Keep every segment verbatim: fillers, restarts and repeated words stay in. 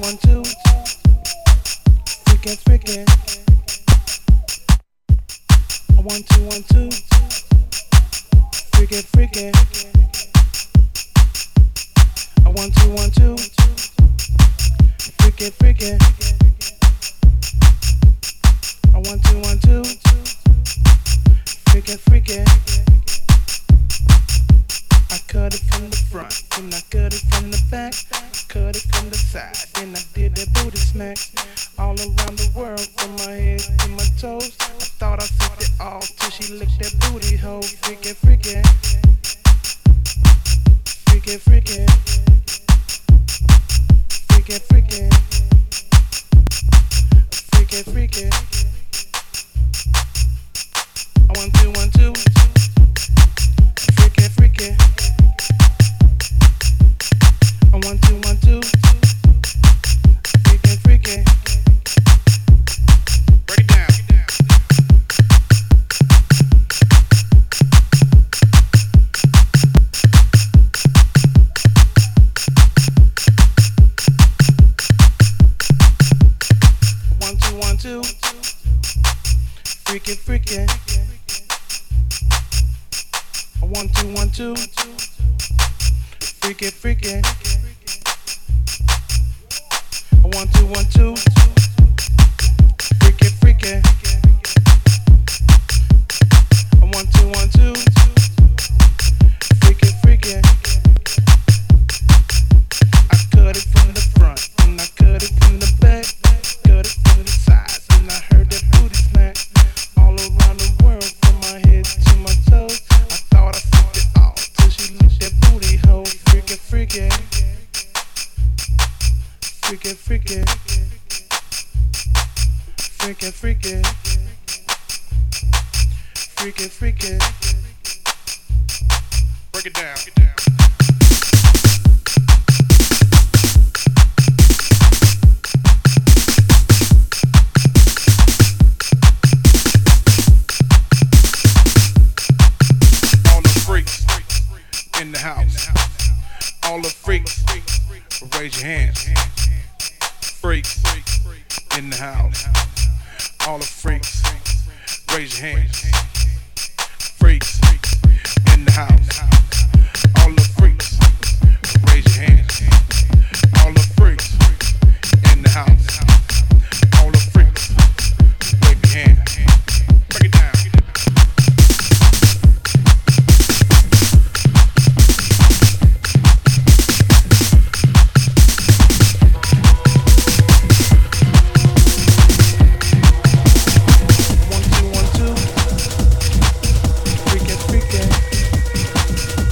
one, two. Freaking, freaking. One, two, one, two. Freaking, freaking. One, two, one, two. Freaking, freaking. One, two, one, two. Freaking, freaking. I cut it from the front, then I cut it from the back, cut it from the side, then I did that booty smack. All around the world, from my head to my toes. I thought I flipped it all till she licked that booty hole. Freaking, freaking. Freaking, freaking. Freaking, freaking. Freaking, freaking. One, two, one, two. Freaking, freaking. One, two, one, two. Freaking, freaking. Break it down. One, two, one, two. Freaking, freaking. One, two, one, two. Freaking, freaking. One, two, one, two. Freaking, freaking. One, two, one, two. Freaking, freaking. I cut it from the front, and I cut it from the back, cut it from the sides, and I heard that booty smack. All around the world, from my head to my toes. I thought I flipped it all till she licked that booty hole. Freaking, freaking. Freaking, freaking. Freaking, freaking. Freaking, freaking. Break it down. All the freaks in the house. All the freaks, raise your hands. Freaks in the house. All the freaks, raise your hands. Freaks in the house. All the freaks, raise your hands. All the freaks in the house. All the freaks, wave your hands. Break it down. One, two, one, two. Freaking, freaking.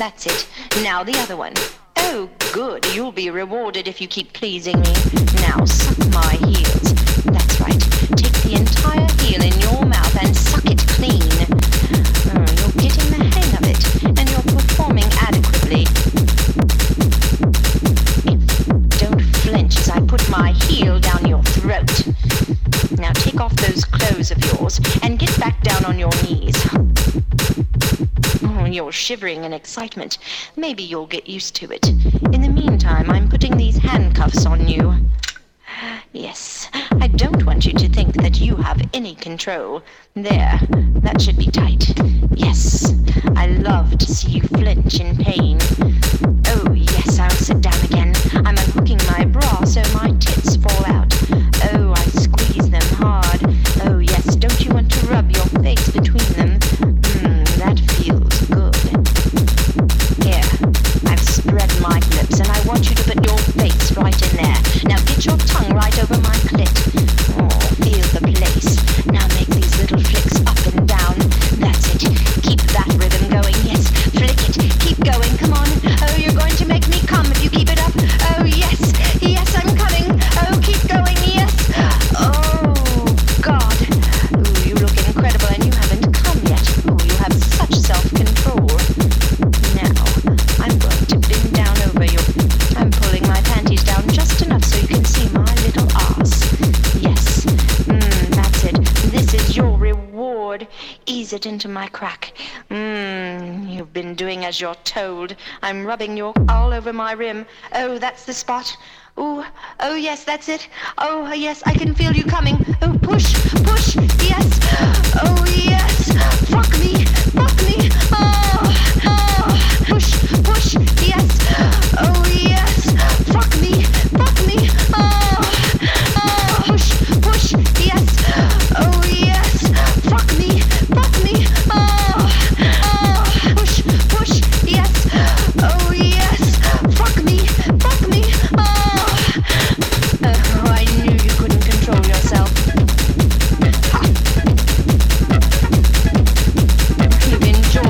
That's it. Now the other one. Oh, good. You'll be rewarded if you keep pleasing me. Now suck my heels. That's right. Take the entire heel in your mouth and suck it clean. Oh, you're getting the hang of it, and you're performing adequately. Don't flinch as I put my heel down your throat. Now take off those clothes of yours and get back down on your knees. Oh, you're shivering in excitement. Maybe you'll get used to it. In the meantime, I'm putting these handcuffs on you. Yes, I don't want you to think that you have any control. There, that should be tight. Yes, I love to see you flinch in pain. Oh, yes, I'll sit down again. I'm unhooking my bra so my tits fall out. Oh, I squeeze them hard. Oh, yes, don't you want to rub your face between them? Mmm, that feels good. Here, I've spread my lips and I want you to put your face right in there. Now get your tongue right over my clit. Oh, feel the place. Now make these little flicks up and down. That's it. Keep that rhythm going. Yes, flick it. Keep going. Come on. Oh, you're going to make me come if you keep it up. Oh, yes. Yes, I'm coming. Oh, keep going. Yes. Oh, God. Ooh, you look incredible and you haven't come yet. Oh, you have such self-control. Now, I'm going to bend down over you. I'm pulling my panties down just enough so you can see my little arse. Yes. Mmm, that's it. This is your reward. Ease it into my crack. Mmm, you've been doing as you're told. I'm rubbing you all over my rim. Oh, that's the spot. Ooh, oh yes, that's it. Oh yes, I can feel you coming. Oh, push, push, yes. Oh yes, fuck me, fuck me. Oh, oh, push, push, yes. Oh yes, fuck me, fuck me. Oh, oh, push, push, yes. Oh yes, fuck me, fuck me. Oh, oh, push, push, yes. Oh yes, fuck me, fuck me. Oh. Oh, I knew you couldn't control yourself. Ha. You've enjoyed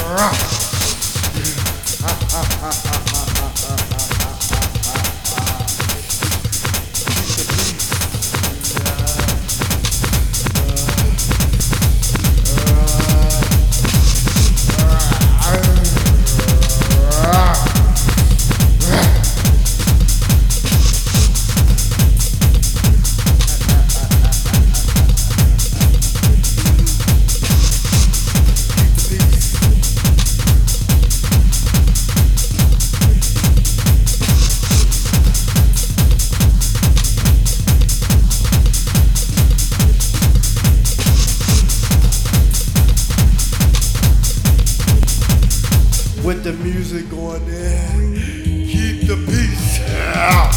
With the music going in, keep the peace. Yeah.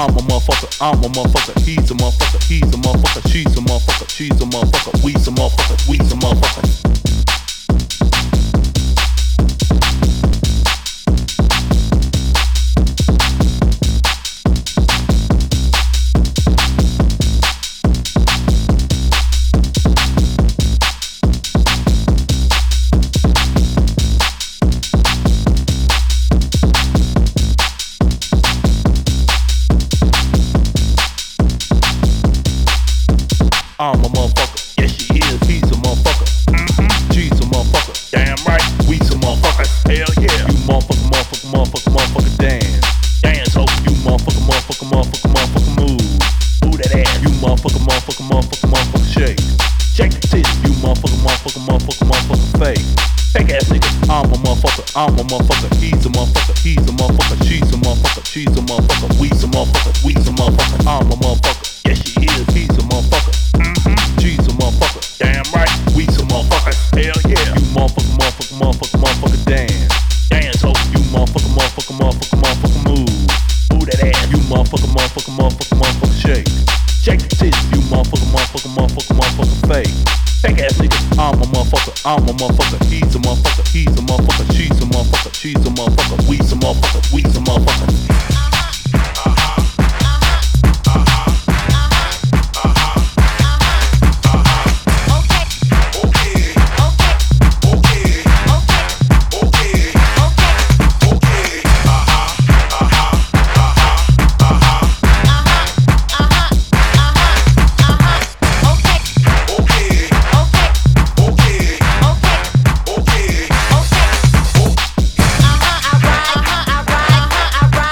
I'm a motherfucker, I'm a motherfucker, he's a motherfucker, he's a motherfucker, she's a motherfucker, she's a motherfucker, we's a motherfucker, we's a motherfucker. I'm a motherfucker, yes she is, he's a motherfucker, mm-hmm. She's a motherfucker, damn right, we's a motherfucker, hell yeah. You motherfucker, motherfucker, motherfucker, motherfucker dance, dance ho. You motherfucker, motherfucker, motherfucker, motherfucker move, move that ass. You motherfucker, motherfucker, motherfucker, motherfucker shake, shake the titty. You motherfucker, motherfucker, motherfucker, motherfucker fake, fake ass nigga. I'm a motherfucker, I'm a motherfucker, he's a motherfucker, he's a motherfucker, she's a motherfucker, she's a motherfucker, we's a motherfucker, we's a motherfucker. I'm a motherfucker, yes she is, he's a motherfucker. She's a motherfucker, damn right, we some motherfuckers, hell yeah. You motherfucker, motherfucker, motherfucker, motherfucker dance, dance ho. You motherfucker, motherfucker, motherfucker, motherfucker move, move that ass. You motherfucker, motherfucker, motherfucker, motherfucker shake, shake the titties. You motherfucker, motherfucker, motherfucker, motherfucker fake, fake ass nigga. I'm a motherfucker, I'm a motherfucker, he's a motherfucker, he's a motherfucker, she's a motherfucker, she's a motherfucker, we some motherfucker, we some motherfucker. I ride,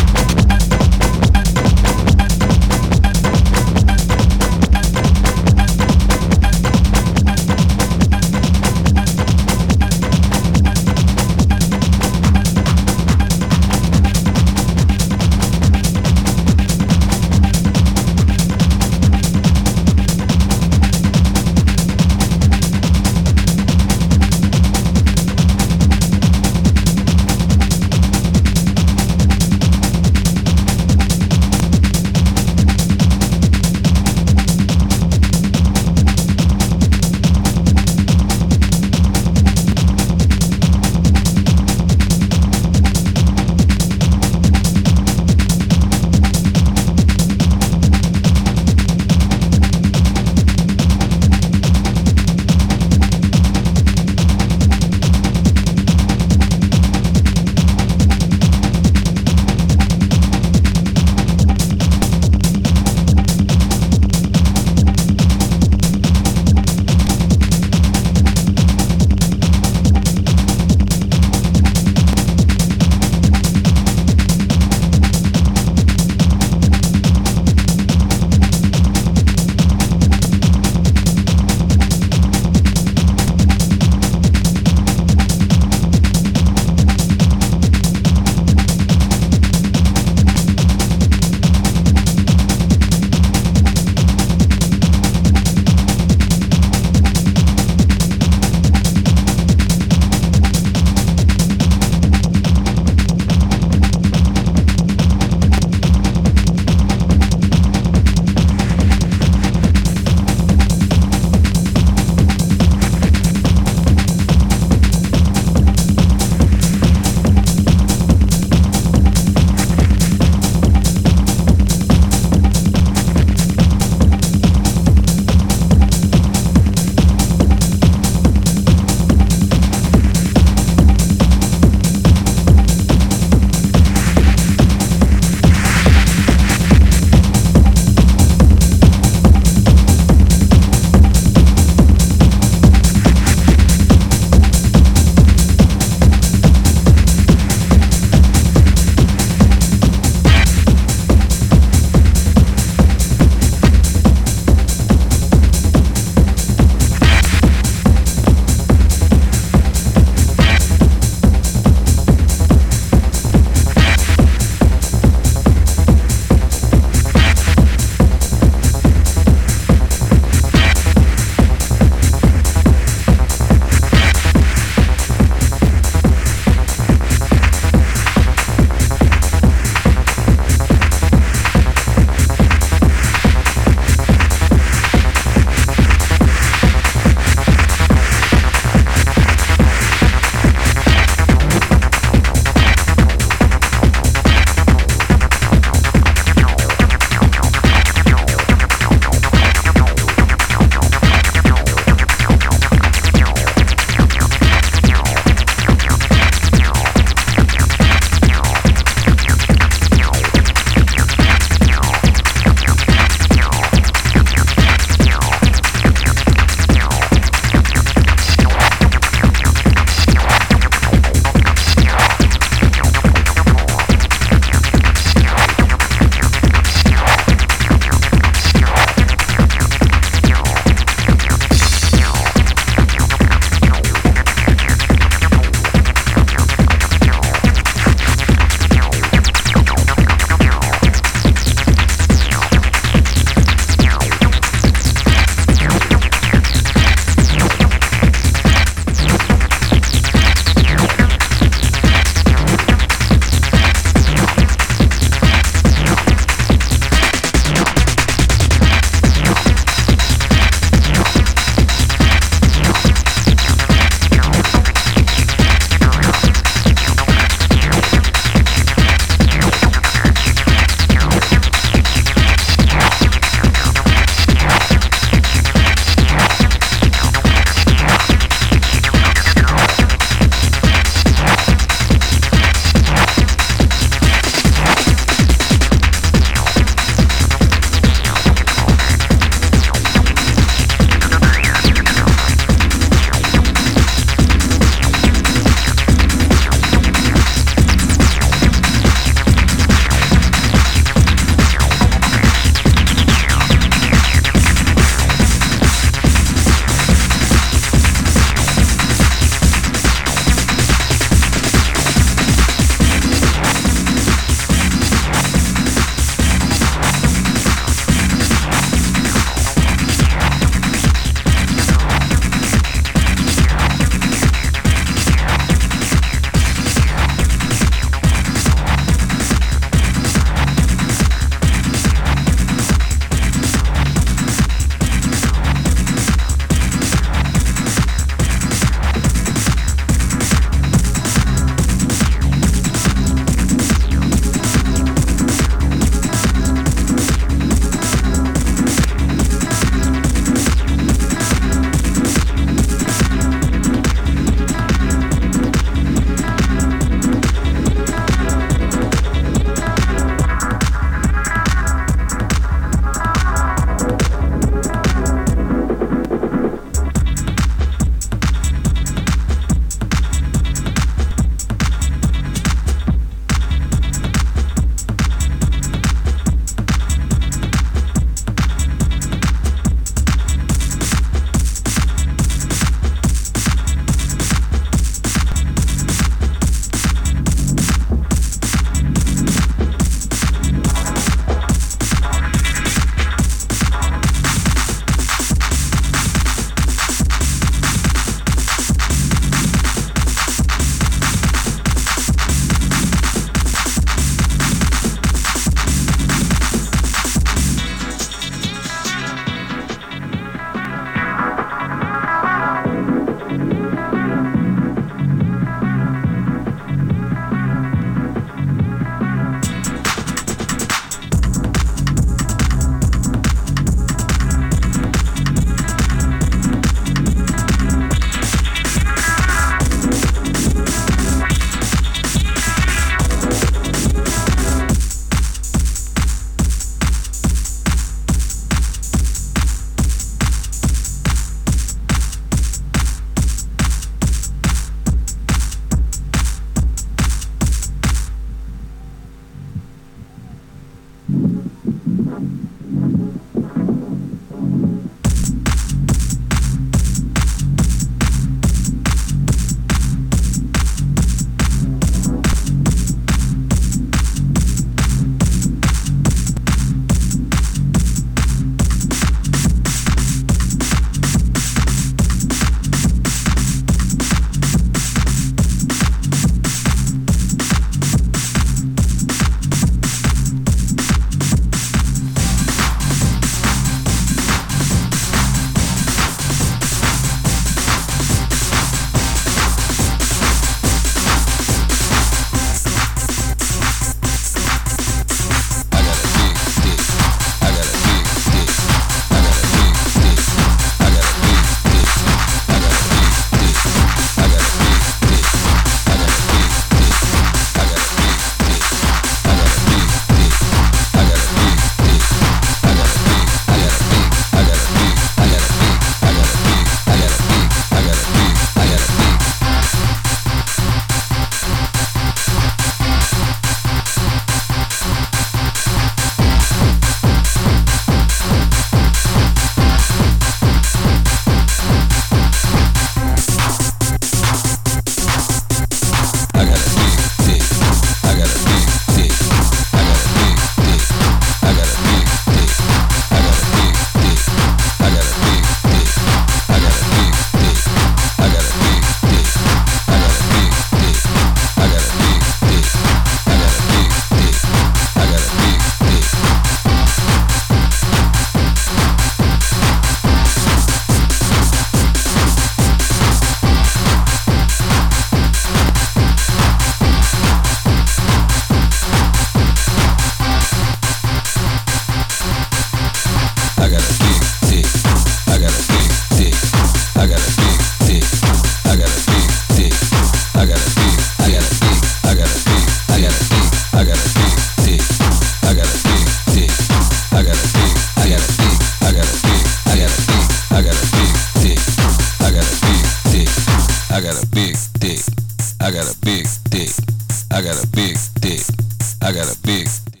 got a big dick. I got a big dick.